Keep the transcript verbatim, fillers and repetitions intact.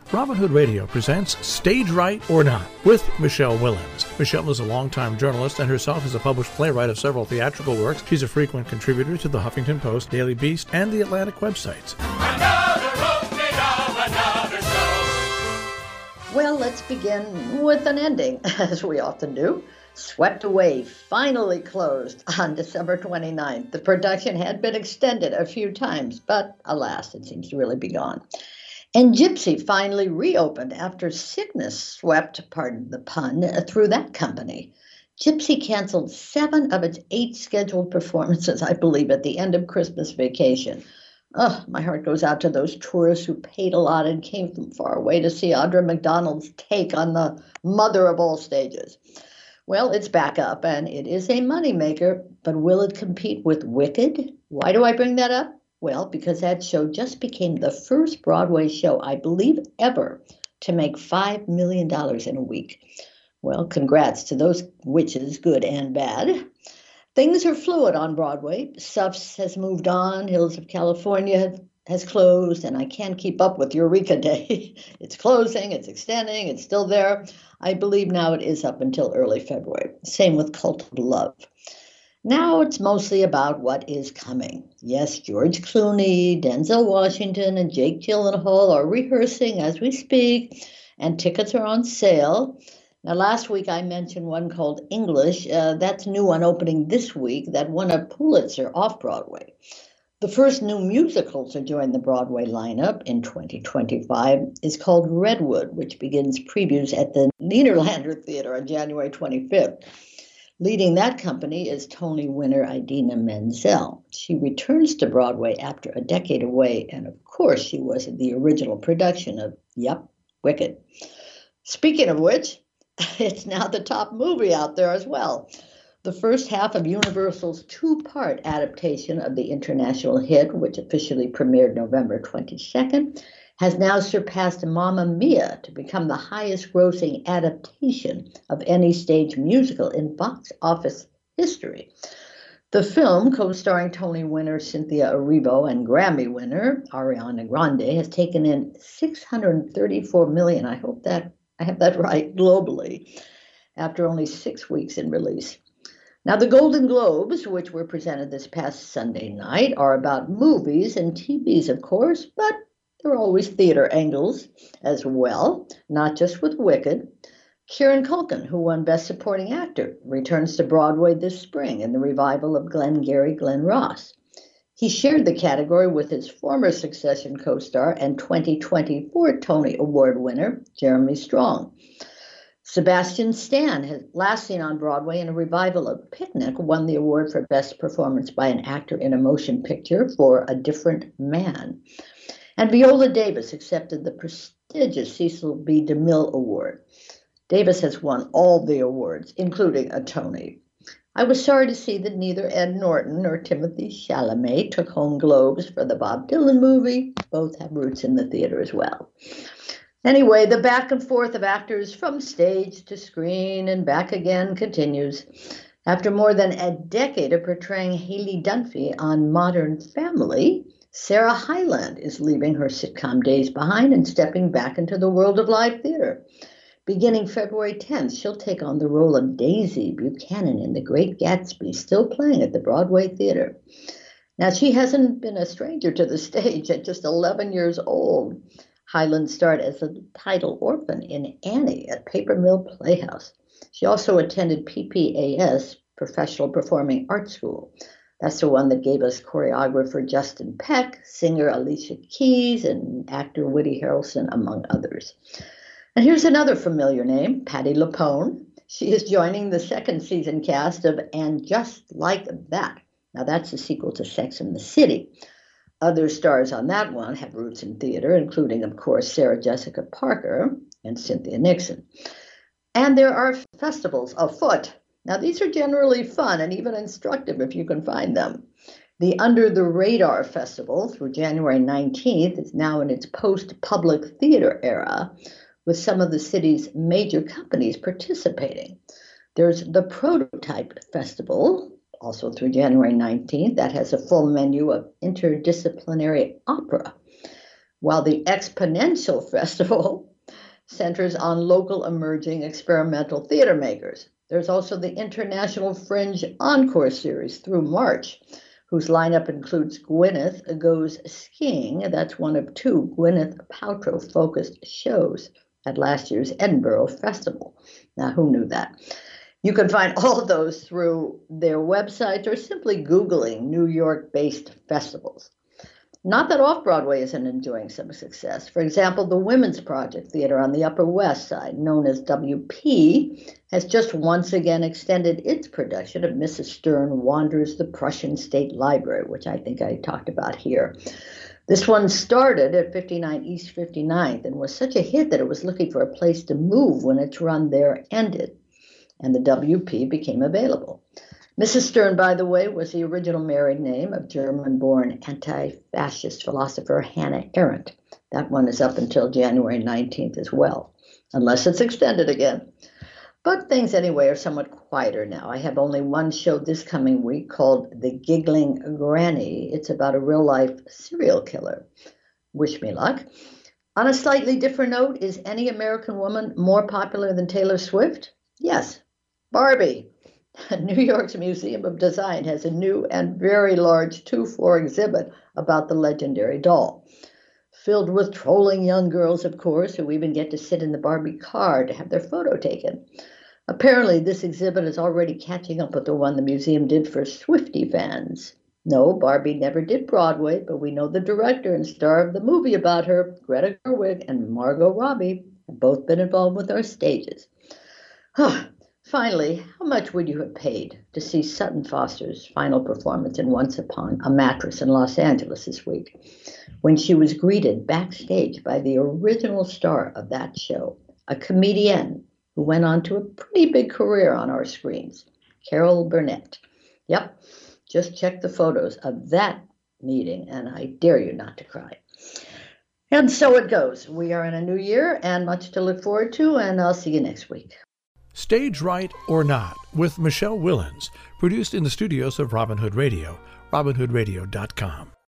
Robin Hood Radio presents Stage Right or Not with Michelle Willens. Michelle is a longtime journalist and herself is a published playwright of several theatrical works. She's a frequent contributor to the Huffington Post, Daily Beast, and the Atlantic websites. Another opening of another show. Well, let's begin with an ending, as we often do. Swept Away finally closed on December twenty-ninth. The production had been extended a few times, but alas, it seems to really be gone. And Gypsy finally reopened after sickness swept, pardon the pun, through that company. Gypsy canceled seven of its eight scheduled performances, I believe, at the end of Christmas vacation. Oh, my heart goes out to those tourists who paid a lot and came from far away to see Audra McDonald's take on the mother of all stages. Well, it's back up, and it is a moneymaker, but will it compete with Wicked? Why do I bring that up? Well, because that show just became the first Broadway show, I believe, ever to make five million dollars in a week. Well, congrats to those witches, good and bad. Things are fluid on Broadway. Suffs has moved on. Hills of California has closed, and I can't keep up with Eureka Day. It's closing, it's extending, it's still there. I believe now it is up until early February. Same with Cult of Love. Now it's mostly about what is coming. Yes, George Clooney, Denzel Washington, and Jake Gyllenhaal are rehearsing as we speak, and tickets are on sale. Now, last week I mentioned one called English. Uh, that's a new one opening this week that won a Pulitzer off-Broadway. The first new musical to join the Broadway lineup in twenty twenty-five is called Redwood, which begins previews at the Nederlander Theater on January twenty-fifth. Leading that company is Tony winner Idina Menzel. She returns to Broadway after a decade away, and of course she was in the original production of, yep, Wicked. Speaking of which, it's now the top movie out there as well. The first half of Universal's two-part adaptation of the international hit, which officially premiered November twenty-second, has now surpassed Mamma Mia to become the highest-grossing adaptation of any stage musical in box office history. The film, co-starring Tony winner Cynthia Erivo and Grammy winner Ariana Grande, has taken in six hundred thirty-four million dollars, I hope that I have that right, globally, after only six weeks in release. Now, the Golden Globes, which were presented this past Sunday night, are about movies and T Vs, of course, but there are always theater angles as well, not just with Wicked. Kieran Culkin, who won Best Supporting Actor, returns to Broadway this spring in the revival of Glengarry Glen Ross. He shared the category with his former Succession co-star and twenty twenty-four Tony Award winner, Jeremy Strong. Sebastian Stan, has last seen on Broadway in a revival of Picnic, won the award for Best Performance by an Actor in a Motion Picture for A Different Man. And Viola Davis accepted the prestigious Cecil B. DeMille Award. Davis has won all the awards, including a Tony. I was sorry to see that neither Ed Norton nor Timothée Chalamet took home Globes for the Bob Dylan movie. Both have roots in the theater as well. Anyway, the back and forth of actors from stage to screen and back again continues. After more than a decade of portraying Haley Dunphy on Modern Family, Sarah Hyland is leaving her sitcom days behind and stepping back into the world of live theater. Beginning February tenth, she'll take on the role of Daisy Buchanan in The Great Gatsby, still playing at the Broadway Theater. Now, she hasn't been a stranger to the stage at just eleven years old. Hyland starred as a title orphan in Annie at Paper Mill Playhouse. She also attended P P A S, Professional Performing Arts School. That's the one that gave us choreographer Justin Peck, singer Alicia Keys, and actor Woody Harrelson, among others. And here's another familiar name, Patti LuPone. She is joining the second season cast of And Just Like That. Now, that's the sequel to Sex and the City. Other stars on that one have roots in theater, including, of course, Sarah Jessica Parker and Cynthia Nixon. And there are festivals afoot. Now, these are generally fun and even instructive if you can find them. The Under the Radar Festival through January nineteenth is now in its post-public theater era, with some of the city's major companies participating. There's the Prototype Festival, also through January nineteenth, that has a full menu of interdisciplinary opera. while the Exponential Festival centers on local emerging experimental theater makers. There's also the International Fringe Encore Series through March, whose lineup includes Gwyneth Goes Skiing. That's one of two Gwyneth Paltrow-focused shows at last year's Edinburgh Festival. Now, who knew that? You can find all of those through their websites or simply Googling New York-based festivals. Not that Off-Broadway isn't enjoying some success. For example, the Women's Project Theater on the Upper West Side, known as W P, has just once again extended its production of Missus Stern Wanders the Prussian State Library, which I think I talked about here. This one started at fifty-nine East fifty-ninth and was such a hit that it was looking for a place to move when its run there ended, and the W P became available. Missus Stern, by the way, was the original married name of German-born anti-fascist philosopher Hannah Arendt. That one is up until January nineteenth as well, unless it's extended again. But things, anyway, are somewhat quieter now. I have only one show this coming week called The Giggling Granny. It's about a real-life serial killer. Wish me luck. On a slightly different note, is any American woman more popular than Taylor Swift? Yes, Barbie. New York's Museum of Design has a new and very large two-floor exhibit about the legendary doll, filled with trolling young girls, of course, who even get to sit in the Barbie car to have their photo taken. Apparently, this exhibit is already catching up with the one the museum did for Swiftie fans. No, Barbie never did Broadway, but we know the director and star of the movie about her, Greta Gerwig and Margot Robbie, have both been involved with our stages. Finally, how much would you have paid to see Sutton Foster's final performance in Once Upon a Mattress in Los Angeles this week, when she was greeted backstage by the original star of that show, a comedian who went on to a pretty big career on our screens, Carol Burnett? Yep, just check the photos of that meeting, and I dare you not to cry. And so it goes. We are in a new year and much to look forward to, and I'll see you next week. Stage Right or Not with Michelle Willens, produced in the studios of Robin Hood Radio, robin hood radio dot com.